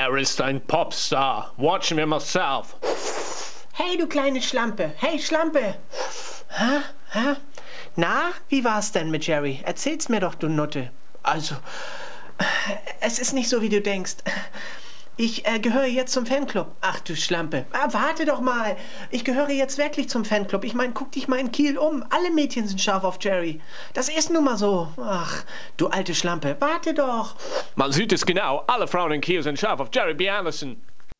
Er ist ein Popstar. Watch me myself. Hey, du kleine Schlampe. Hey, Schlampe. Hä? Na, wie war's denn mit Jerry? Erzähl's mir doch, du Nutte. Also, es ist nicht so, wie du denkst. Ich gehöre jetzt zum Fanclub. Ach du Schlampe. Warte doch mal. Ich gehöre jetzt wirklich zum Fanclub. Ich meine, guck dich mal in Kiel um. Alle Mädchen sind scharf auf Jerry. Das ist nun mal so. Ach, du alte Schlampe. Warte doch. Man sieht es genau. Alle Frauen in Kiel sind scharf auf Jerry B. Anderson.